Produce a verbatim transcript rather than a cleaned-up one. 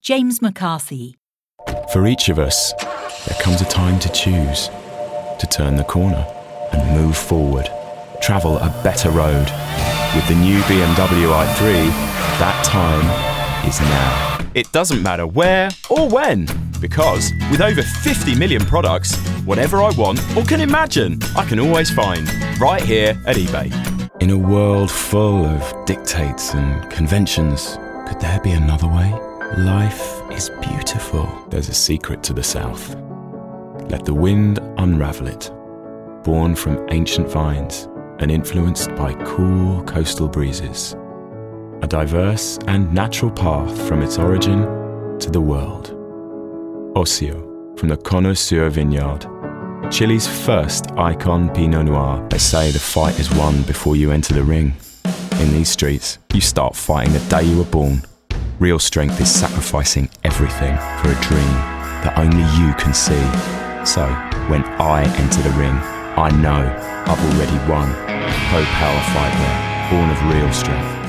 James McCarthy. For each of us, there comes a time to choose, to turn the corner and move forward, travel a better road. With the new B M W i three, that time is now. It doesn't matter where or when, because with over fifty million products, whatever I want or can imagine, I can always find right here at eBay. In a world full of dictates and conventions, could there be another way? Life is beautiful. There's a secret to the South. Let the wind unravel it. Born from ancient vines and influenced by cool coastal breezes. A diverse and natural path from its origin to the world. Osseo, from the Connoisseur Vineyard. Chile's first icon Pinot Noir. They say the fight is won before you enter the ring. In these streets, you start fighting the day you were born. Real strength is sacrificing everything for a dream that only you can see. So, when I enter the ring, I know I've already won. Pro Power Fight Wear, born of real strength.